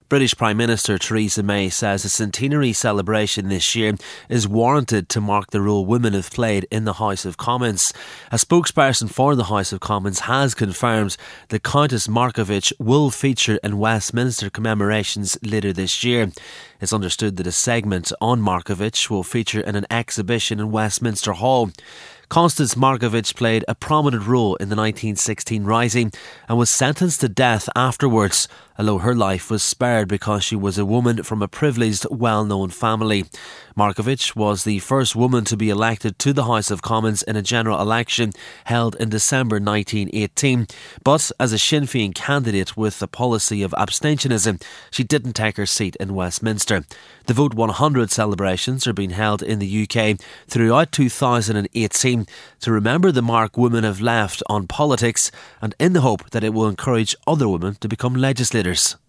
British Prime Minister Theresa May says a centenary celebration this year is warranted to mark the role women have played in the House of Commons. A spokesperson for the House of Commons has confirmed that Countess Markievicz will feature in Westminster commemorations later this year. It's understood that a segment on Markievicz will feature in an exhibition in Westminster Hall. Constance Markievicz played a prominent role in the 1916 Rising and was sentenced to death afterwards, although her life was spared because she was a woman from a privileged, well-known family. Markievicz was the first woman to be elected to the House of Commons in a general election held in December 1918. But as a Sinn Féin candidate with a policy of abstentionism, she didn't take her seat in Westminster. The Vote 100 celebrations are being held in the UK throughout 2018 to remember the mark women have left on politics and in the hope that it will encourage other women to become legislators.